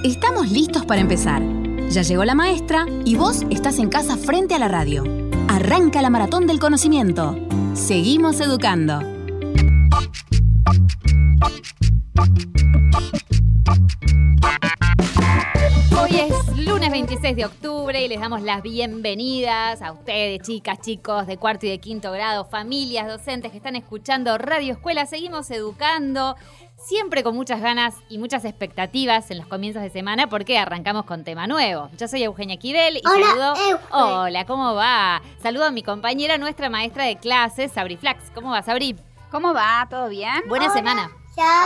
Estamos listos para empezar. Ya llegó la maestra y vos estás en casa frente a la radio. Arranca la maratón del conocimiento. Seguimos educando. Hoy es lunes 26 de octubre y les damos las bienvenidas a ustedes, chicas, chicos de cuarto y de quinto grado, familias, docentes que están escuchando Radio Escuela. Seguimos educando, siempre con muchas ganas y muchas expectativas en los comienzos de semana porque arrancamos con tema nuevo. Yo soy Eugenia Kidel y saludo... Hola, ¿cómo va? Saludo a mi compañera, nuestra maestra de clases, Sabri Flax. ¿Cómo va, Sabri? ¿Cómo va? ¿Todo bien? Buena semana.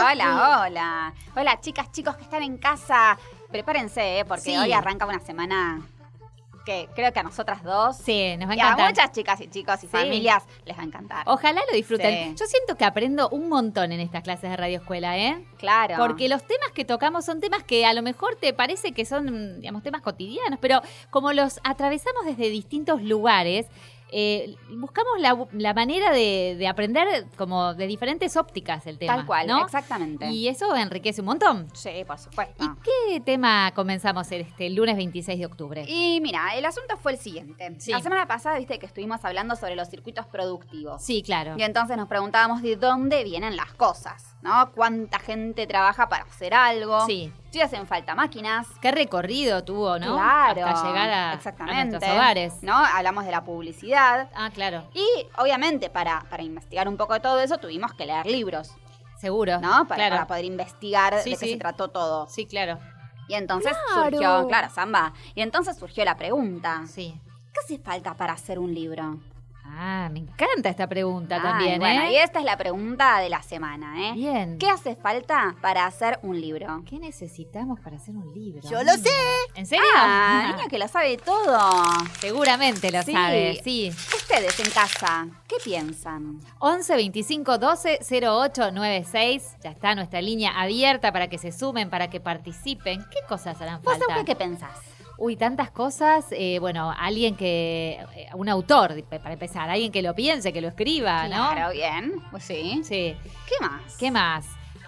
Hola. Hola, chicas, chicos que están en casa. Prepárense, porque hoy arranca una semana que creo que a nosotras dos nos va a y encantar. a muchas chicas y chicos y familias les va a encantar. Ojalá lo disfruten. Sí. Yo siento que aprendo un montón en estas clases de Radio Escuela, ¿eh? Claro. Porque los temas que tocamos son temas que a lo mejor te parece que son, digamos, temas cotidianos, pero como los atravesamos desde distintos lugares, buscamos la manera de aprender como de diferentes ópticas el tema. Tal cual, ¿no? exactamente. Y eso enriquece un montón. Sí, por supuesto. ¿Y qué tema comenzamos el lunes 26 de octubre? Y mira, el asunto fue el siguiente. Sí. La semana pasada, viste que estuvimos hablando sobre los circuitos productivos. Sí, claro. Y entonces nos preguntábamos de dónde vienen las cosas, ¿no? ¿Cuánta gente trabaja para hacer algo? Sí. Si hacen falta máquinas. ¿Qué recorrido tuvo, no? Claro. Hasta llegar a nuestros hogares. ¿No? Hablamos de la publicidad. Ah, claro. Y obviamente para investigar un poco de todo eso tuvimos que leer libros, Seguro. ¿no? Claro. Para poder investigar Sí, de qué sí. se trató todo. Sí, claro. Y entonces Claro. surgió, claro, Samba. Y entonces surgió la pregunta. Sí. ¿Qué hace falta para hacer un libro? Ah, me encanta esta pregunta Ay, también, bueno, ¿eh? y esta es la pregunta de la semana, ¿eh? Bien. ¿Qué hace falta para hacer un libro? ¿Qué necesitamos para hacer un libro? ¡Yo lo sé! ¿En serio? Niña que lo sabe todo. Seguramente lo Sí. sabe, sí. Ustedes en casa, ¿qué piensan? 11 25 12 08 96. Ya está nuestra línea abierta para que se sumen, para que participen. ¿Qué cosas harán ¿Vos, falta? Auge, qué pensás? Uy, tantas cosas. Bueno, alguien que... un autor, para empezar. Alguien que lo piense, que lo escriba, ¿no? Claro, bien. Pues sí. Sí. ¿Qué más? ¿Qué más?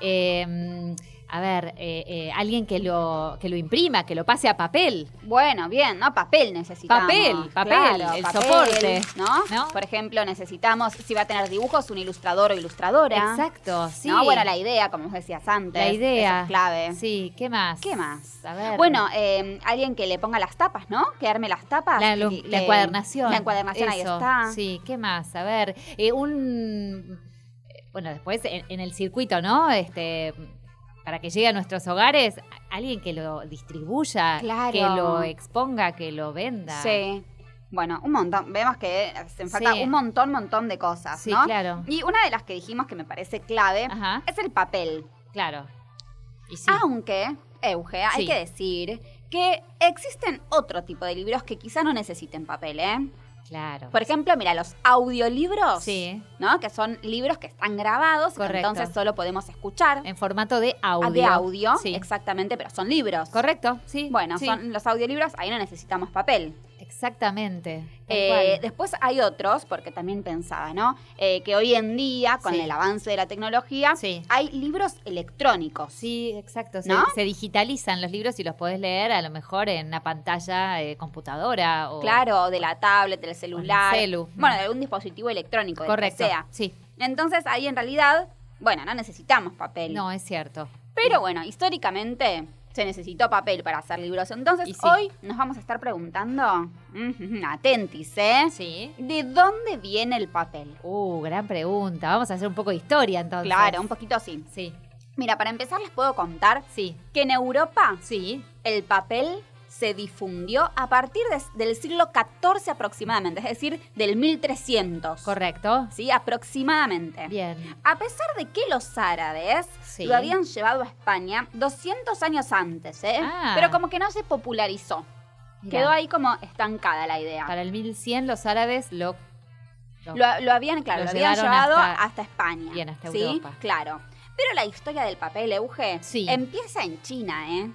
A ver, alguien que lo imprima, que lo pase a papel. Bueno, bien, ¿no? Papel necesitamos. Papel, Claro, el papel, soporte, ¿no? ¿no? Por ejemplo, necesitamos, si va a tener dibujos, un ilustrador o ilustradora. Exacto, sí. ¿No? Bueno, la idea, como vos decías antes. La idea. Esa es clave. Sí, ¿qué más? ¿Qué más? A ver. Bueno, alguien que le ponga las tapas, ¿no? Que arme las tapas. La que- encuadernación. La encuadernación, ahí Eso, está. Sí, ¿qué más? A ver, bueno, después en el circuito, ¿no? Para que llegue a nuestros hogares, alguien que lo distribuya, Claro. que lo exponga, que lo venda. Sí. Bueno, un montón. Vemos que se falta Sí. un montón de cosas, Sí, ¿no? claro. Y una de las que dijimos que me parece clave Ajá. es el papel. Claro. Y sí. Aunque, Euge, hay Sí. que decir que existen otro tipo de libros que quizá no necesiten papel, ¿eh? Claro. Por ejemplo, mira, los audiolibros, Sí. ¿no? Que son libros que están grabados, Correcto. entonces solo podemos escuchar En formato de audio. de audio, Sí. exactamente, pero son libros. Correcto, sí. Bueno, sí. son los audiolibros, ahí no necesitamos papel. Exactamente. Tal cual. Después hay otros, porque también pensaba, ¿no? Que hoy en día, con Sí. el avance de la tecnología, Sí. hay libros electrónicos. Sí, exacto. ¿No? Se digitalizan los libros y los podés leer a lo mejor en una pantalla computadora o... Claro, de la tablet, del celular. celu. Bueno, de algún dispositivo electrónico, del Correcto. que sea. Sí. Entonces ahí en realidad, bueno, no necesitamos papel. No, es cierto. Pero bueno, históricamente se necesitó papel para hacer libros. Entonces Y sí. hoy nos vamos a estar preguntando, atentis, ¿eh? Sí. ¿De dónde viene el papel? Gran pregunta. Vamos a hacer un poco de historia entonces. Claro, un poquito así. Sí. Mira, para empezar les puedo contar Sí. que en Europa Sí. el papel se difundió a partir del siglo XIV aproximadamente, es decir, del 1300. Correcto. Sí, aproximadamente. Bien. A pesar de que los árabes Sí. lo habían llevado a España 200 años antes, ¿eh? Ah. Pero como que no se popularizó. Mirá. Quedó ahí como estancada la idea. Para el 1100 los árabes lo Lo habían, claro, Lo lo habían llevaron llevado hasta- hasta España. Bien, hasta ¿sí? Europa. Claro. Pero la historia del papel, Euge, Sí. empieza en China, ¿eh?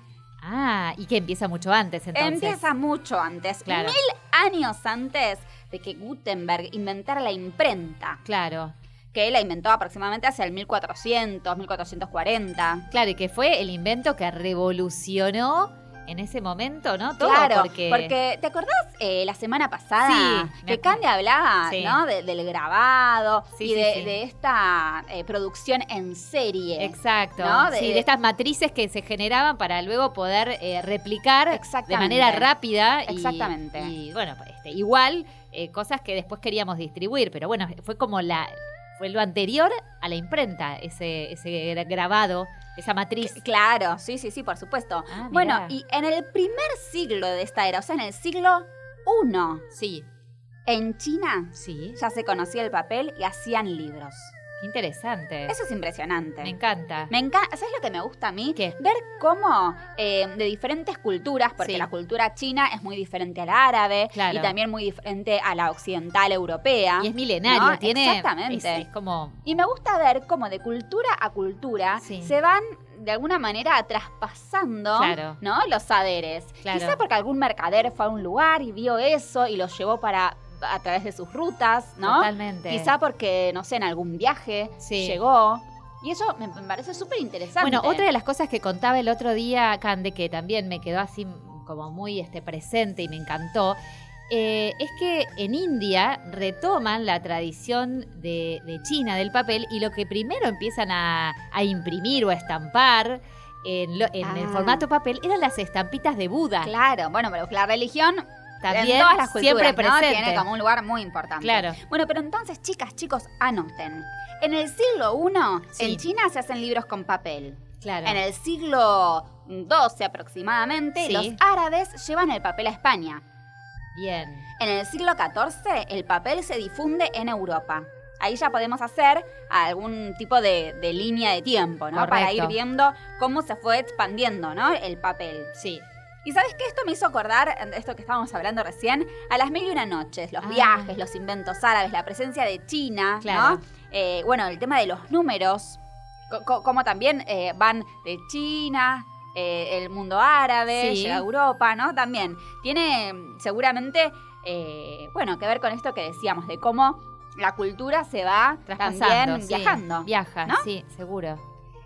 y que empieza mucho antes entonces. Empieza mucho antes, Claro. 1000 años antes de que Gutenberg inventara la imprenta. Claro. que la inventó aproximadamente hacia el 1400, 1440. Claro, y que fue el invento que revolucionó en ese momento, ¿no? Todo, claro, porque ¿te acordás la semana pasada Sí, que Candy hablaba, Sí. ¿no? Del grabado Sí, y sí, de, sí. de esta producción en serie? Exacto, ¿no? de estas matrices que se generaban para luego poder replicar de Exactamente. manera rápida. Exactamente. Y bueno, igual cosas que después queríamos distribuir, pero bueno, fue lo anterior a la imprenta, ese grabado, esa matriz. Claro, sí, por supuesto. Ah, Bueno, mirá. y en el primer siglo de esta era, o sea, en el siglo I, Sí, en China sí, ya se conocía el papel y hacían libros. qué interesante. Eso es impresionante. Me encanta. Me encanta. ¿Sabes lo que me gusta a mí? ¿Qué? Ver cómo de diferentes culturas, porque Sí. la cultura china es muy diferente a la árabe Claro. y también muy diferente a la occidental europea. Y es milenario, ¿no? tiene. Exactamente. Es como. Y me gusta ver cómo de cultura a cultura Sí. se van de alguna manera traspasando, Claro. ¿no? Los saberes. Claro. Quizá porque algún mercader fue a un lugar y vio eso y lo llevó a través de sus rutas, ¿no? Totalmente. Quizá porque, no sé, en algún viaje Sí. llegó. Y eso me parece súper interesante. Bueno, otra de las cosas que contaba el otro día, Cande, que también me quedó así como muy presente y me encantó, es que en India retoman la tradición de China del papel y lo que primero empiezan a imprimir o a estampar en el formato papel eran las estampitas de Buda. Claro, bueno, pero la religión También en todas las culturas, siempre ¿no? presente. Tiene como un lugar muy importante. Claro. Bueno, pero entonces, chicos, anoten. En el siglo I, Sí. en China se hacen libros con papel. Claro. En el siglo XII aproximadamente, Sí. los árabes llevan el papel a España. Bien. En el siglo XIV, el papel se difunde en Europa. Ahí ya podemos hacer algún tipo de línea de tiempo, ¿no? Para Correcto. ir viendo cómo se fue expandiendo, ¿no? El papel. Sí. Y ¿sabes qué? Esto me hizo acordar, esto que estábamos hablando recién, a las 1001 noches, los viajes, los inventos árabes, la presencia de China, Claro. ¿no? Bueno, el tema de los números, como también van de China, el mundo árabe, Sí. llega a Europa, ¿no? También tiene seguramente, bueno, que ver con esto que decíamos, de cómo la cultura se va Traspasando, también sí. viajando. Viaja, ¿no? sí, seguro.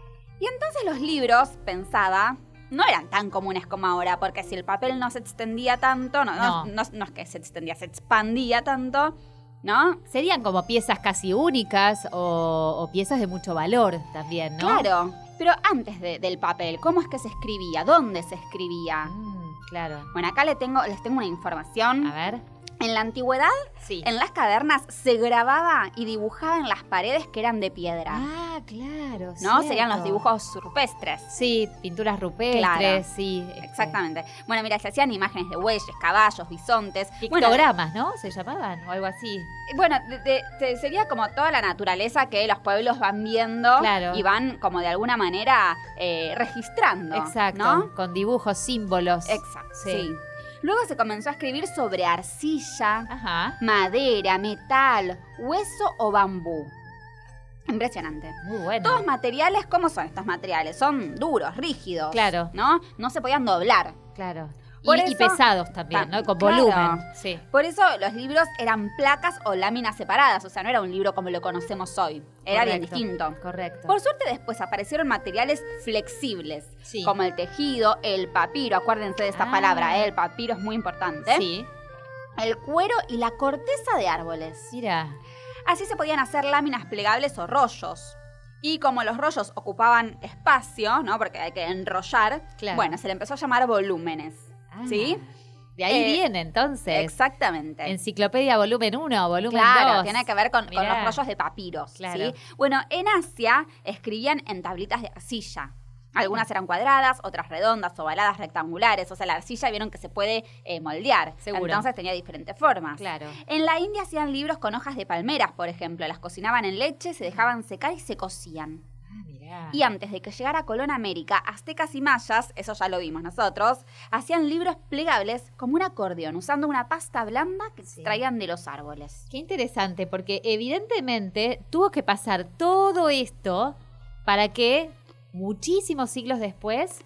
Y entonces los libros, pensaba, no eran tan comunes como ahora, porque si el papel no se extendía tanto, no es que se extendía, se expandía tanto, ¿no? Serían como piezas casi únicas o piezas de mucho valor también, ¿no? Claro, pero antes del papel, ¿cómo es que se escribía? ¿Dónde se escribía? Claro. Bueno, acá les tengo una información. A ver. En la antigüedad, Sí. en las cavernas se grababa y dibujaba en las paredes que eran de piedra, Ah, claro. ¿no? Serían los cierto. dibujos rupestres. Sí, pinturas rupestres, Claro. sí. Exactamente. Bueno, mira, se hacían imágenes de bueyes, caballos, bisontes. Pictogramas, ¿no? Se llamaban o algo así. Bueno, sería como toda la naturaleza que los pueblos van viendo Claro. y van como de alguna manera registrando. Exacto. ¿no? Con dibujos, símbolos. Exacto, Sí. sí. Luego se comenzó a escribir sobre arcilla, Ajá. madera, metal, hueso o bambú. Impresionante. Muy bueno. Todos materiales, ¿cómo son estos materiales? Son duros, rígidos. Claro. ¿No? No se podían doblar. Claro. Por Y eso- pesados también, ¿no? Con Claro. volumen. Sí. Por eso los libros eran placas o láminas separadas, o sea, no era un libro como lo conocemos hoy. Era bien Correcto. distinto. Correcto. Por suerte después aparecieron materiales flexibles, Sí. como el tejido, el papiro, acuérdense de esta Ah. palabra, el papiro es muy importante, Sí. el cuero y la corteza de árboles. Mira. Así se podían hacer láminas plegables o rollos. Y como los rollos ocupaban espacio, ¿no? Porque hay que enrollar, Claro. bueno, se le empezó a llamar volúmenes. Ah, ¿Sí? De ahí Eh, viene entonces. Exactamente. Enciclopedia volumen 1 o volumen 2. Claro, tiene que ver con Mirá. los rollos de papiros. Claro. ¿sí? Bueno, en Asia escribían en tablitas de arcilla. Algunas eran cuadradas, otras redondas, ovaladas, rectangulares. O sea, la arcilla vieron que se puede moldear. Seguro. Entonces tenía diferentes formas. Claro. En la India hacían libros con hojas de palmeras, por ejemplo. Las cocinaban en leche, se dejaban secar y se cocían. Ah, mirá. Y antes de que llegara Colón a América, aztecas y mayas, eso ya lo vimos nosotros, hacían libros plegables como un acordeón, usando una pasta blanda que Sí. traían de los árboles. Qué interesante, porque evidentemente tuvo que pasar todo esto para que muchísimos siglos después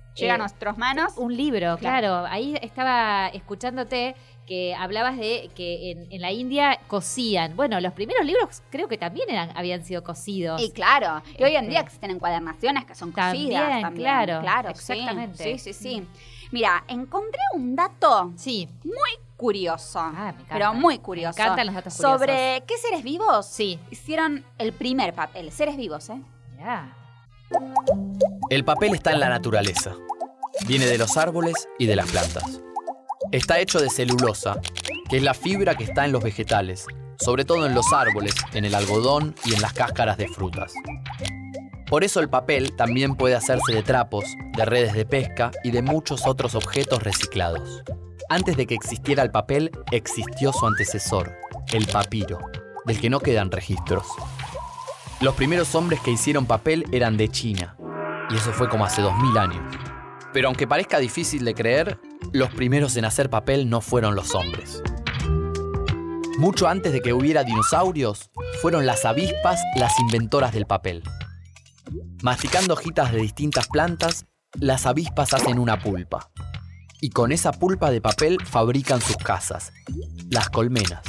llega a nuestras manos. Un libro, claro. Ahí estaba escuchándote que hablabas de que en la India cosían. Bueno, los primeros libros creo que también habían sido cosidos. Y claro, y hoy en día existen encuadernaciones que son cosidas también. Claro, exactamente. Sí. Mira, encontré un dato muy curioso. Me encanta. Pero muy curioso. Me encantan los datos curiosos. Sobre qué seres vivos hicieron el primer papel. Seres vivos, Mirá. El papel está en la naturaleza. Viene de los árboles y de las plantas. Está hecho de celulosa, que es la fibra que está en los vegetales, sobre todo en los árboles, en el algodón y en las cáscaras de frutas. Por eso el papel también puede hacerse de trapos, de redes de pesca y de muchos otros objetos reciclados. Antes de que existiera el papel, existió su antecesor, el papiro, del que no quedan registros. Los primeros hombres que hicieron papel eran de China, y eso fue como hace 2000 años. Pero aunque parezca difícil de creer, los primeros en hacer papel no fueron los hombres. Mucho antes de que hubiera dinosaurios, fueron las avispas las inventoras del papel. Masticando hojitas de distintas plantas, las avispas hacen una pulpa. Y con esa pulpa de papel fabrican sus casas, las colmenas.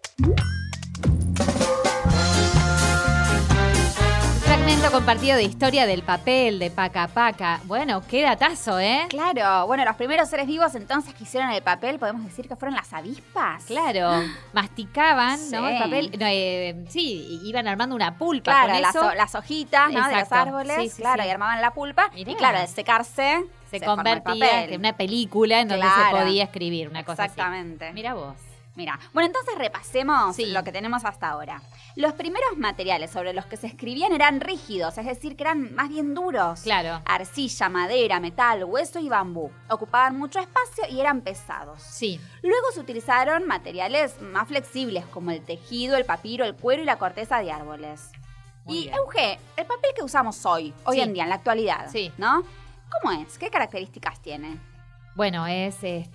Fragmento compartido de historia del papel, de Paca Paca. Bueno, qué datazo, Claro. Bueno, los primeros seres vivos entonces que hicieron el papel, podemos decir que fueron las avispas. Claro. Masticaban, ¿no? El papel. Iban armando una pulpa. Claro, con eso. las hojitas, ¿no? De los árboles. Sí, y armaban la pulpa. Mirá. Y claro, al secarse se convertía en una película en donde se podía escribir una cosa exactamente. Así. Mira vos. Mira, bueno, entonces repasemos lo que tenemos hasta ahora. Los primeros materiales sobre los que se escribían eran rígidos, es decir, que eran más bien duros. Claro. Arcilla, madera, metal, hueso y bambú. Ocupaban mucho espacio y eran pesados. Sí. Luego se utilizaron materiales más flexibles como el tejido, el papiro, el cuero y la corteza de árboles. Muy bien. Euge, el papel que usamos hoy en día, en la actualidad, ¿no? ¿Cómo es? ¿Qué características tiene? Bueno, es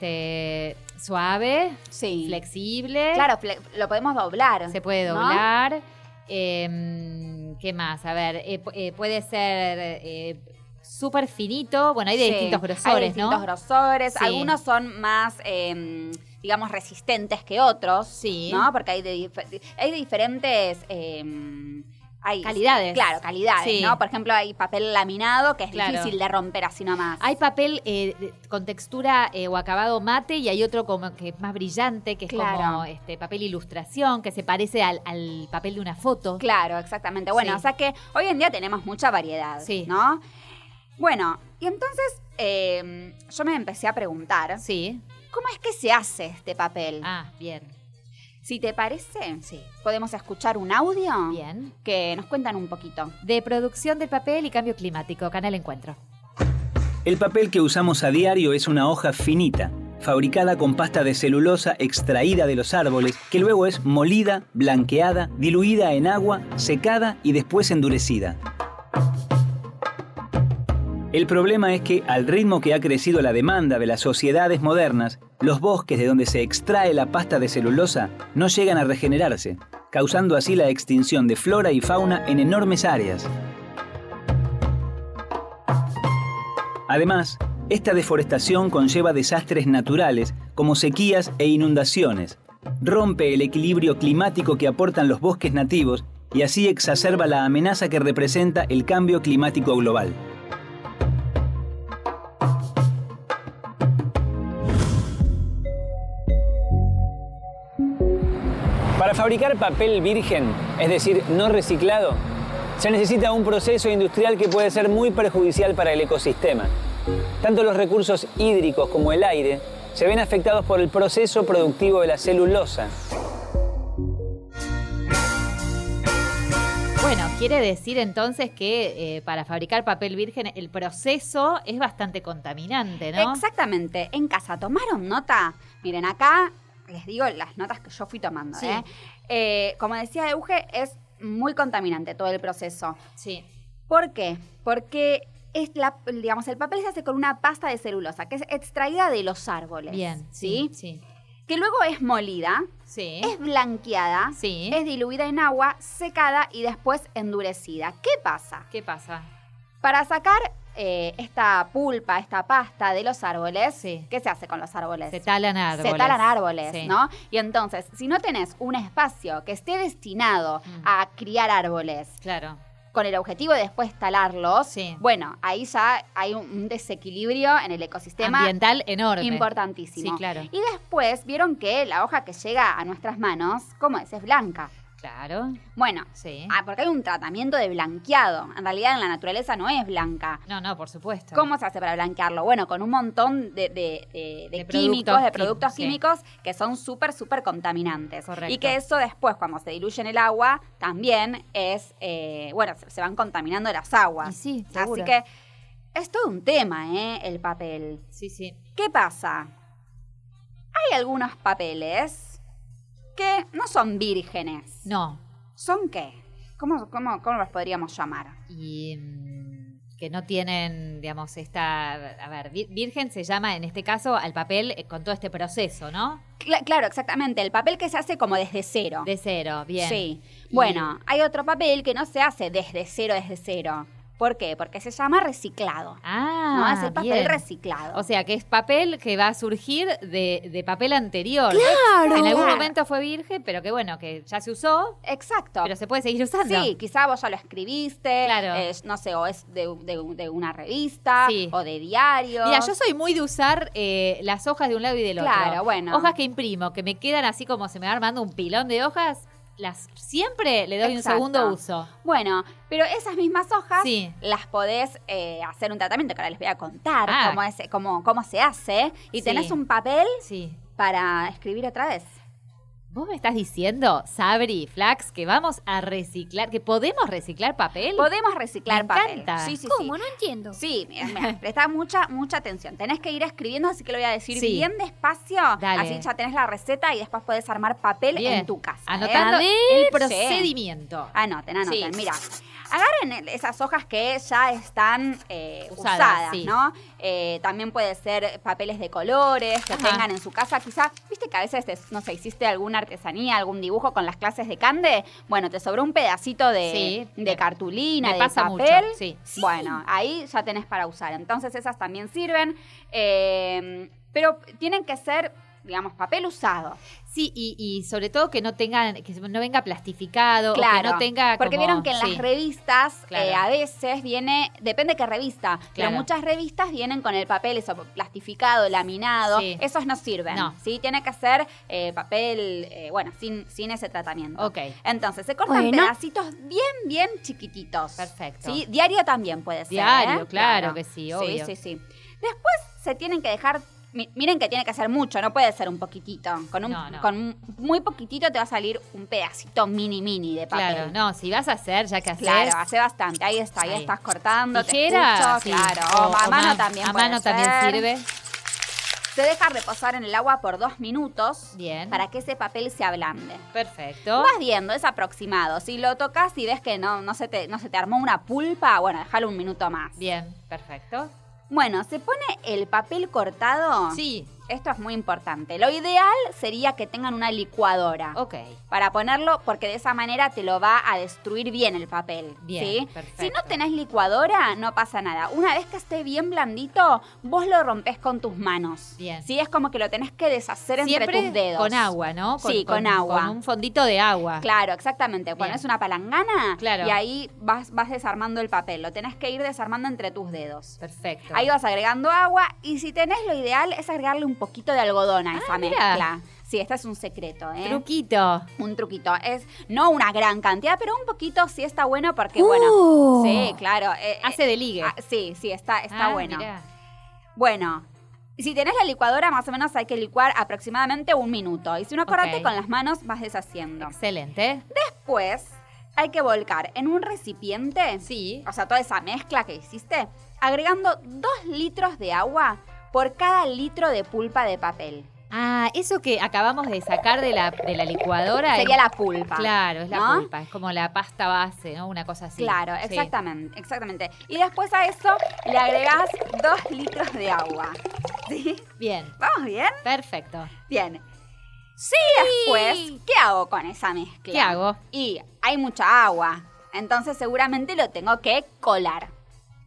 suave, flexible. Claro, lo podemos doblar. Se puede doblar. ¿No? ¿Qué más? A ver, puede ser súper finito. Bueno, hay de distintos grosores, hay distintos grosores. Sí. Algunos son más, digamos, resistentes que otros. ¿No? Porque hay de diferentes... hay calidades. Claro, calidades, ¿no? Por ejemplo, hay papel laminado que es difícil de romper así nomás. Hay papel con textura o acabado mate y hay otro como que es más brillante, que es como papel ilustración, que se parece al papel de una foto. Claro, exactamente. Bueno, o sea que hoy en día tenemos mucha variedad, ¿no? Bueno, y entonces yo me empecé a preguntar ¿cómo es que se hace este papel? Ah, bien. Si te parece, podemos escuchar un audio que nos cuentan un poquito. De producción del papel y cambio climático, Canal Encuentro. El papel que usamos a diario es una hoja finita, fabricada con pasta de celulosa extraída de los árboles, que luego es molida, blanqueada, diluida en agua, secada y después endurecida. El problema es que, al ritmo que ha crecido la demanda de las sociedades modernas, los bosques de donde se extrae la pasta de celulosa no llegan a regenerarse, causando así la extinción de flora y fauna en enormes áreas. Además, esta deforestación conlleva desastres naturales como sequías e inundaciones, rompe el equilibrio climático que aportan los bosques nativos y así exacerba la amenaza que representa el cambio climático global. Para fabricar papel virgen, es decir, no reciclado, se necesita un proceso industrial que puede ser muy perjudicial para el ecosistema. Tanto los recursos hídricos como el aire se ven afectados por el proceso productivo de la celulosa. Bueno, quiere decir entonces que para fabricar papel virgen el proceso es bastante contaminante, ¿no? Exactamente. En casa, ¿tomaron nota? Miren, acá les digo las notas que yo fui tomando. Como decía Euge, es muy contaminante todo el proceso. Sí. ¿Por qué? Porque el papel se hace con una pasta de celulosa que es extraída de los árboles. Bien, sí. Que luego es molida, es blanqueada, es diluida en agua, secada y después endurecida. ¿Qué pasa? ¿Qué pasa? Para sacar esta pulpa, esta pasta de los árboles, ¿qué se hace con los árboles? Se talan árboles. Se talan árboles, ¿no? Y entonces, si no tenés un espacio que esté destinado a criar árboles, claro, con el objetivo de después talarlos, bueno, ahí ya hay un desequilibrio en el ecosistema ambiental enorme. Importantísimo. Sí, claro. Y después vieron que la hoja que llega a nuestras manos, ¿cómo es? Es blanca. Claro. Bueno, porque hay un tratamiento de blanqueado. En realidad en la naturaleza no es blanca. No, por supuesto. ¿Cómo se hace para blanquearlo? Bueno, con un montón de químicos, de productos químicos que son súper, súper contaminantes. Correcto. Y que eso después, cuando se diluye en el agua, también es, se van contaminando las aguas. Y sí, seguro. Así que es todo un tema, el papel. Sí. ¿Qué pasa? Hay algunos papeles que no son vírgenes. No. ¿Son qué? ¿Cómo los podríamos llamar? Y que no tienen, digamos, virgen se llama en este caso al papel con todo este proceso, ¿no? Claro, exactamente. El papel que se hace como desde cero. De cero, bien. Sí. Bueno, hay otro papel que no se hace desde cero. ¿Por qué? Porque se llama reciclado. Ah, es el papel reciclado. O sea, que es papel que va a surgir de papel anterior. ¡Claro! En algún momento fue virgen, pero que bueno, que ya se usó. Exacto. Pero se puede seguir usando. Sí, quizá vos ya lo escribiste. Claro. No sé, o es de una revista o de diario. Mira, yo soy muy de usar las hojas de un lado y del otro. Claro, bueno. Hojas que imprimo, que me quedan así como se me va armando un pilón de hojas. Siempre le doy un segundo uso. Bueno, pero esas mismas hojas las podés hacer un tratamiento que ahora les voy a contar cómo se hace. Y tenés un papel para escribir otra vez. ¿Vos me estás diciendo, Sabri, Flax, que vamos a reciclar, que podemos reciclar papel? Podemos reciclar papel. Me encanta. Sí. ¿Cómo? No entiendo. Sí, mira, presta mucha atención. Tenés que ir escribiendo, así que lo voy a decir bien despacio. Dale. Así ya tenés la receta y después podés armar papel en tu casa. Anotando el procedimiento. Anoten. Mira, agarren esas hojas que ya están usadas, ¿no? También puede ser papeles de colores que tengan en su casa. Quizá, viste que a veces, no sé, hiciste alguna artesanía, algún dibujo con las clases de Cande. Bueno, te sobró un pedacito de cartulina, de papel. Mucho. Sí. Bueno, ahí ya tenés para usar. Entonces esas también sirven. Pero tienen que ser, digamos, papel usado. Sí, y sobre todo que no venga plastificado, claro, o que no tenga porque vieron que en las revistas a veces viene, depende de qué revista, pero muchas revistas vienen con el papel eso, plastificado, laminado, esos no sirven. No. ¿Sí? Tiene que ser papel, sin ese tratamiento. Ok. Entonces se cortan pedacitos bien chiquititos. Perfecto. ¿Sí? Diario también puede ser. Diario, claro que sí, obvio. Sí. Después se tienen que dejar. Miren que tiene que ser mucho, no puede ser un poquitito. Con muy poquitito te va a salir un pedacito mini de papel. Claro, no, si vas a hacer, ya que haces. Claro, hace bastante. Ahí estás cortando, tijera, te escucho, claro. O a mano también puede ser. A mano también sirve. Se deja reposar en el agua por 2 minutos. Bien. Para que ese papel se ablande. Perfecto. Vas viendo, es aproximado. Si lo tocas y ves que no se te armó una pulpa, bueno, déjalo un minuto más. Bien, perfecto. Bueno, se pone el papel cortado. Sí. Esto es muy importante. Lo ideal sería que tengan una licuadora. Ok. Para ponerlo, porque de esa manera te lo va a destruir bien el papel. Bien, ¿sí? perfecto. Si no tenés licuadora, no pasa nada. Una vez que esté bien blandito, vos lo rompés con tus manos. Bien. Sí, es como que lo tenés que deshacer siempre entre tus dedos. Con agua, ¿no? Con agua. Con un fondito de agua. Claro, exactamente. Pones una palangana y ahí vas desarmando el papel. Lo tenés que ir desarmando entre tus dedos. Perfecto. Ahí vas agregando agua y si tenés, lo ideal es agregarle un poquito de algodón a esa mezcla. Sí, este es un secreto, ¿eh? Truquito. Un truquito. Es no una gran cantidad, pero un poquito sí está bueno porque, bueno, sí, claro. Hace de ligue. Sí, está bueno. Mirá. Bueno, si tenés la licuadora, más o menos hay que licuar aproximadamente 1 minuto. Y si uno acordate, con las manos vas deshaciendo. Excelente. Después hay que volcar en un recipiente, o sea, toda esa mezcla que hiciste, agregando 2 litros de agua por cada litro de pulpa de papel. Ah, eso que acabamos de sacar de la licuadora. Sería la pulpa. Claro, es la pulpa, es como la pasta base, ¿no? Una cosa así. Claro, exactamente. Y después a eso le agregás 2 litros de agua. ¿Sí? Bien. ¿Vamos bien? Perfecto. Bien. Sí, después, ¿qué hago con esa mezcla? ¿Qué hago? Y hay mucha agua, entonces seguramente lo tengo que colar.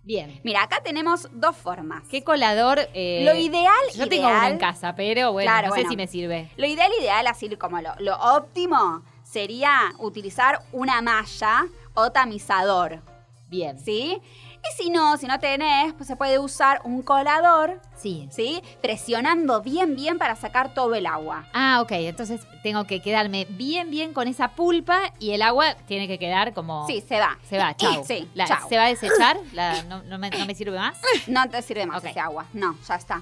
Bien. Mira, acá tenemos 2 formas. ¿Qué colador? Lo ideal. Yo tengo uno en casa, pero bueno, claro, no sé si me sirve. Lo ideal, así como lo óptimo, sería utilizar una malla o tamizador. Bien. ¿Sí? Y si no tenés, pues se puede usar un colador. Sí. ¿Sí? Presionando bien para sacar todo el agua. Ah, ok. Entonces tengo que quedarme bien con esa pulpa y el agua tiene que quedar como... Sí, se va. Se va, chau. Sí, chau. ¿Se va a desechar? ¿No me sirve más? No te sirve más ese agua. No, ya está.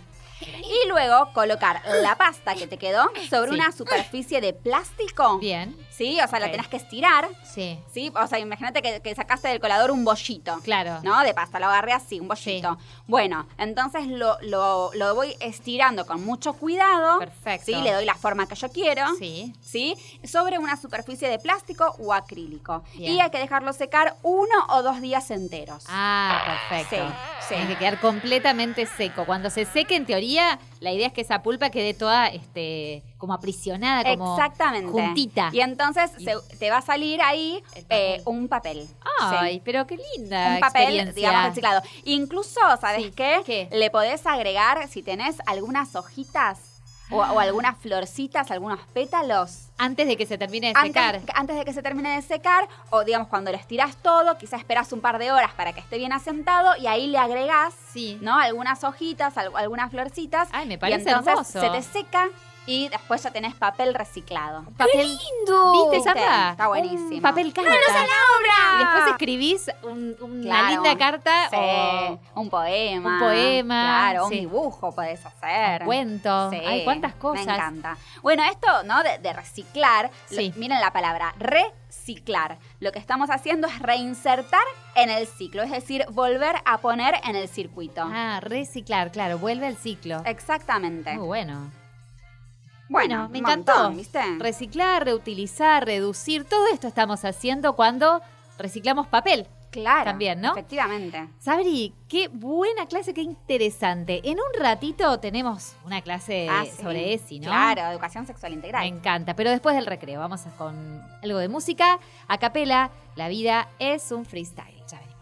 Y luego colocar la pasta que te quedó sobre una superficie de plástico. Bien. ¿Sí? O sea, la tenés que estirar. Sí. ¿Sí? O sea, imagínate que sacaste del colador un bollito. Claro. ¿No? De pasta, lo agarré así, un bollito. Sí. Bueno, entonces lo voy estirando con mucho cuidado. Perfecto. ¿Sí? Le doy la forma que yo quiero. Sí. ¿Sí? Sobre una superficie de plástico o acrílico. Bien. Y hay que dejarlo secar 1 o 2 días enteros. Ah, perfecto. Sí. Tiene que quedar completamente seco. Cuando se seque, en teoría, la idea es que esa pulpa quede toda como aprisionada, como exactamente. Juntita. Y entonces te va a salir ahí un papel. Ay, sí. Pero qué linda un papel, experiencia. digamos, reciclado. Incluso, ¿sabes qué? ¿Qué? Le podés agregar, si tenés algunas hojitas o algunas florcitas, algunos pétalos. Antes de que se termine de secar. Antes de que se termine de secar, o digamos, cuando lo estirás todo, quizás esperás un par de horas para que esté bien asentado y ahí le agregás, ¿no? Algunas hojitas, algunas florcitas. Ay, me parece y entonces hermoso. Se te seca y después ya tenés papel reciclado. ¡Qué lindo! ¿Viste, Sandra? Está buenísimo. Un papel carta. ¡Manos a la obra! Y después escribís una linda carta o un poema. Un poema. Claro, un dibujo podés hacer. Un cuento. Sí, Ay, cuántas cosas. Me encanta. Bueno, esto, ¿no? De reciclar. Miren la palabra, reciclar. Lo que estamos haciendo es reinsertar en el ciclo, es decir, volver a poner en el circuito. Ah, reciclar, claro, vuelve al ciclo. Exactamente. Muy bueno. Bueno, me encantó. Montón, ¿viste? Reciclar, reutilizar, reducir, todo esto estamos haciendo cuando reciclamos papel. Claro. También, ¿no? Efectivamente. Sabri, qué buena clase, qué interesante. En un ratito tenemos una clase sobre ESI, ¿no? Claro, educación sexual integral. Me encanta, pero después del recreo vamos con algo de música, a capela. La vida es un freestyle. Ya venimos.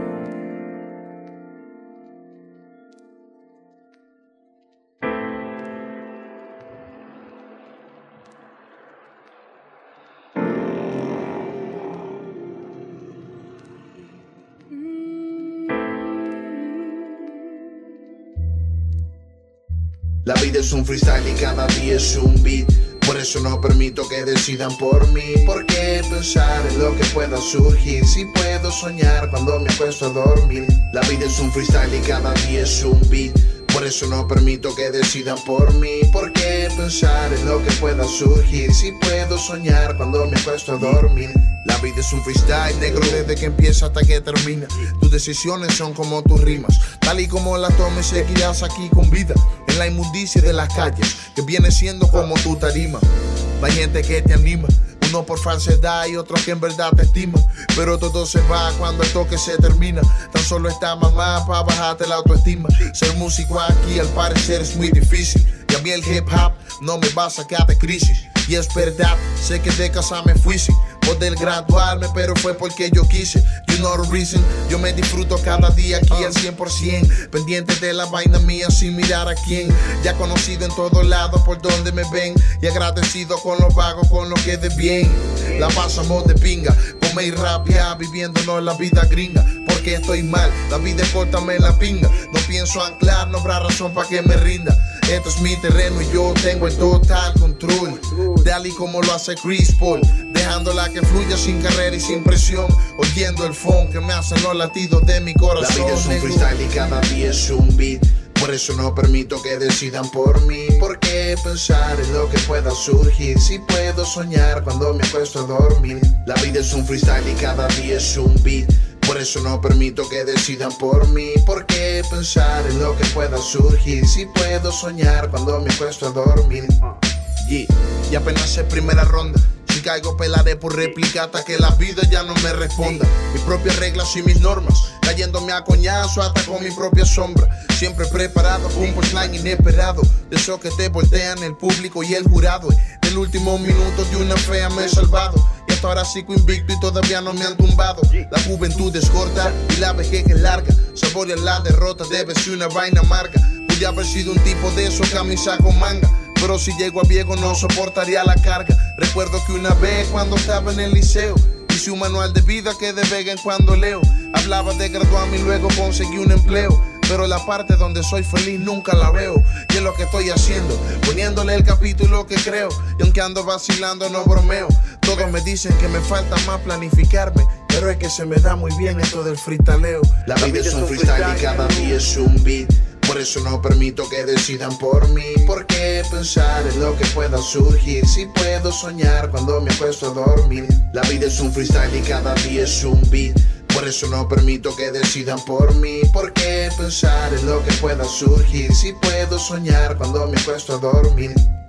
La vida es un freestyle y cada día es un beat. Por eso no permito que decidan por mí. ¿Por qué pensar en lo que pueda surgir? Si puedo soñar cuando me acuesto a dormir. La vida es un freestyle y cada día es un beat. Por eso no permito que decidan por mí. ¿Por qué pensar en lo que pueda surgir? Si puedo soñar cuando me acuesto a dormir. La vida es un freestyle, negro, desde que empieza hasta que termina. Tus decisiones son como tus rimas. Tal y como las tomes, seguirás aquí con vida. En la inmundicia de las calles, que viene siendo como tu tarima. Hay gente que te anima, uno por falsedad y otros que en verdad te estiman. Pero todo se va cuando el toque se termina. Tan solo está mamá para bajarte la autoestima. Ser músico aquí al parecer es muy difícil. Y a mí el hip hop no me va a sacar de crisis. Y es verdad, sé que de casa me fui sin poder graduarme, pero fue porque yo quise. You know the reason. Yo me disfruto cada día aquí al 100%, pendiente de la vaina mía sin mirar a quién. Ya conocido en todos lados por donde me ven, y agradecido con los vagos, con lo que de bien. La pasamos de pinga, come y rapia, viviéndonos la vida gringa. Porque estoy mal, la vida es corta, me la pinga. No pienso anclar, no habrá razón para que me rinda. Esto es mi terreno y yo tengo el total control. Dale como lo hace Chris Paul, dejándola que fluya sin carrera y sin presión, oyendo el funk que me hacen los latidos de mi corazón. La vida es un freestyle y cada día es un beat. Por eso no permito que decidan por mí. ¿Por qué pensar en lo que pueda surgir? Si puedo soñar cuando me acuesto a dormir. La vida es un freestyle y cada día es un beat. Por eso no permito que decidan por mí. ¿Por qué pensar en lo que pueda surgir? Si puedo soñar cuando me acuesto a dormir. Y apenas es primera ronda. Si caigo pelaré por réplica hasta que la vida ya no me responda. Mis propias reglas y mis normas, cayéndome a coñazo hasta con mi propia sombra. Siempre preparado, un punchline inesperado. De esos que te voltean el público y el jurado. Del último minuto de una fea me he salvado. Y hasta ahora sigo invicto y todavía no me han tumbado. La juventud es corta y la vejez es larga. Saborear la derrota debe ser una vaina amarga. Pude haber sido un tipo de esos, camisa con manga, pero si llego a viejo no soportaría la carga. Recuerdo que una vez cuando estaba en el liceo hice un manual de vida que de vez en cuando leo. Hablaba de graduarme y luego conseguí un empleo, pero la parte donde soy feliz nunca la veo. Y es lo que estoy haciendo, poniéndole el capítulo que creo. Y aunque ando vacilando no bromeo. Todos me dicen que me falta más planificarme, pero es que se me da muy bien esto del freestaleo. La vida es un freestyle y cada día es un beat. Por eso no permito que decidan por mí. ¿Por qué pensar en lo que pueda surgir si puedo soñar cuando me acuesto a dormir? La vida es un freestyle y cada día es un beat. Por eso no permito que decidan por mí. ¿Por qué pensar en lo que pueda surgir si puedo soñar cuando me acuesto a dormir?